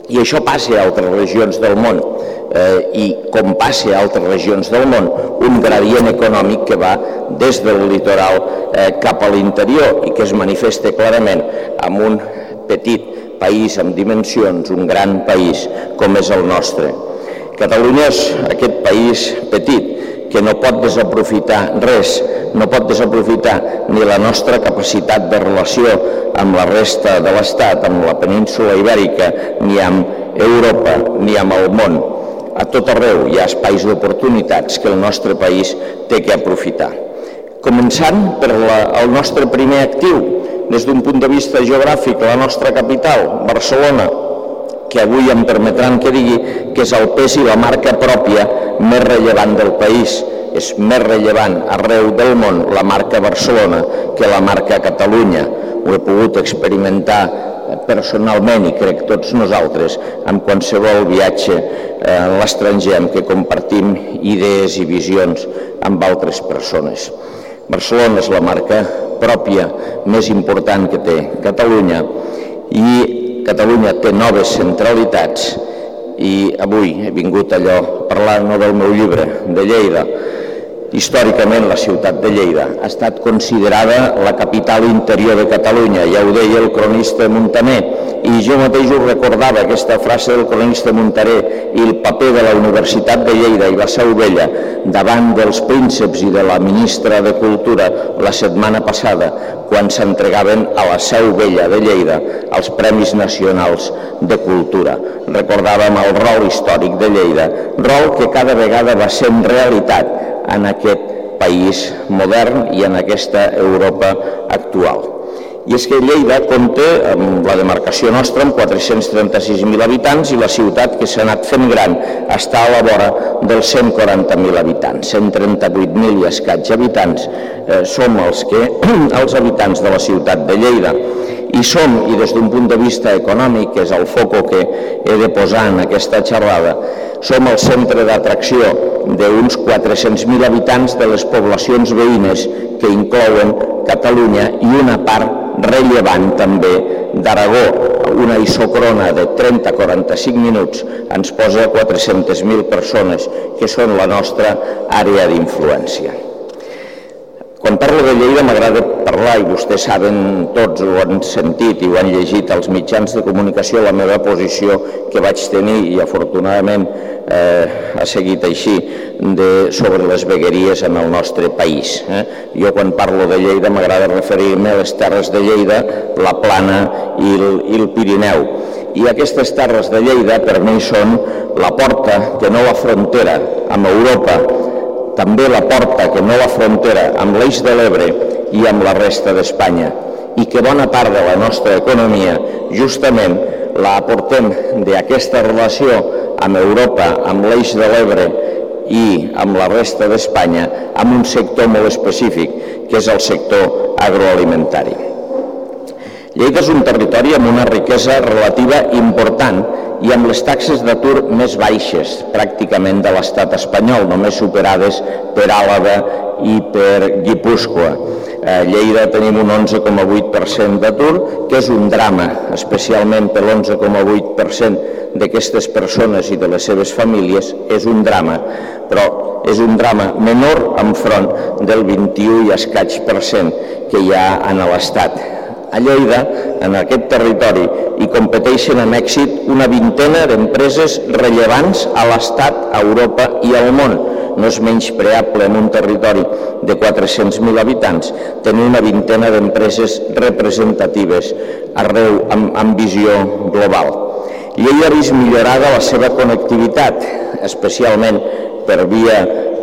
I això passa a altres regions del món. I com passa a altres regions del món, un gradient econòmic que va des del litoral cap a l'interior i que es manifesta clarament en un petit país amb dimensions, un gran país com és el nostre. Catalunya és aquest país petit que no pot desaprofitar res, no pot desaprofitar ni la nostra capacitat de relació amb la resta de l'Estat, amb la península Ibèrica, ni amb Europa, ni amb el món. A tot arreu hi ha espais d'oportunitats que el nostre país té que aprofitar. Començant per el nostre primer actiu, des d'un punt de vista geogràfic, la nostra capital, Barcelona, que avui em permetran que digui que és el pes i la marca pròpia més rellevant del país. És més rellevant arreu del món la marca Barcelona que la marca Catalunya. Ho he pogut experimentar personalment i crec tots nosaltres amb qualsevol viatge a l'estranger amb què compartim idees i visions amb altres persones. Barcelona és la marca pròpia més important que té Catalunya i Catalunya té noves centralitats i avui he vingut allò a parlar no del meu llibre, de Lleida. Històricament la ciutat de Lleida ha estat considerada la capital interior de Catalunya, ja ho deia el cronista Muntaner, i jo mateix ho recordava, aquesta frase del cronista Muntaner i el paper de la Universitat de Lleida i la Seu Vella davant dels prínceps i de la ministra de Cultura la setmana passada, quan s'entregaven a la Seu Vella de Lleida els Premis Nacionals de Cultura. Recordàvem el rol històric de Lleida, rol que cada vegada va sent realitat en aquest país modern i en aquesta Europa actual. I és que Lleida compta amb la demarcació nostra amb 436.000 habitants i la ciutat que s'ha anat fent gran està a la vora dels 140.000 habitants, 138.000 i escaig habitants som els habitants de la ciutat de Lleida. I som, i des d'un punt de vista econòmic, que és el foco que he de posar en aquesta xerrada, som el centre d'atracció d'uns 400.000 habitants de les poblacions veïnes que inclouen Catalunya i una part rellevant també d'Aragó. Una isòcrona de 30-45 minuts ens posa 400.000 persones que són la nostra àrea d'influència. Quan parlo de Lleida m'agrada parlar, i vostès saben tots, ho han sentit i ho han llegit als mitjans de comunicació, la meva posició que vaig tenir i afortunadament ha seguit així sobre les vegueries en el nostre país. Jo quan parlo de Lleida m'agrada referir-me a les terres de Lleida, la Plana i el Pirineu. I aquestes terres de Lleida per mi són la porta que no la frontera amb Europa, també la porta que no la frontera amb l'Eix de l'Ebre i amb la resta d'Espanya, i que bona part de la nostra economia justament la aportem d'aquesta relació amb Europa, amb l'Eix de l'Ebre i amb la resta d'Espanya, amb un sector molt específic, que és el sector agroalimentari. Lleida és un territori amb una riquesa relativa important i amb les taxes d'atur més baixes pràcticament de l'estat espanyol, només superades per Àlaba i per Guipúscoa. A Lleida tenim un 11,8% d'atur, que és un drama, especialment per l'11,8% d'aquestes persones i de les seves famílies, és un drama, però és un drama menor enfront del 21 i escaig % que hi ha en l'Estat. A Lleida, en aquest territori, hi competeixen amb èxit una vintena d'empreses rellevants a l'Estat, a Europa i al món. No és menyspreable en un territori de 400.000 habitants tenir una vintena d'empreses representatives arreu amb visió global. Lleida ha vist millorada la seva connectivitat, especialment per via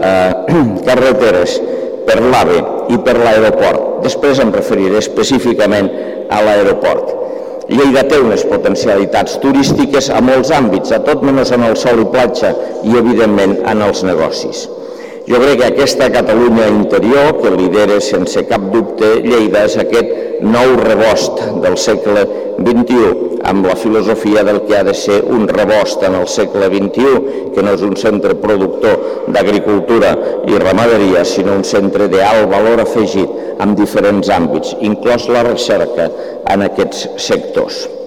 carreteres, per l'AVE i per l'aeroport. Després em referiré específicament a l'aeroport. Lleida té unes potencialitats turístiques a molts àmbits, a tot menys en el sol i platja i, evidentment, en els negocis. Jo crec que aquesta Catalunya interior, que lidera sense cap dubte Lleida, és aquest nou rebost del segle XXI, amb la filosofia del que ha de ser un rebost en el segle XXI, que no és un centre productor d'agricultura i ramaderia, sinó un centre d'alt valor afegit en diferents àmbits, inclòs la recerca en aquests sectors.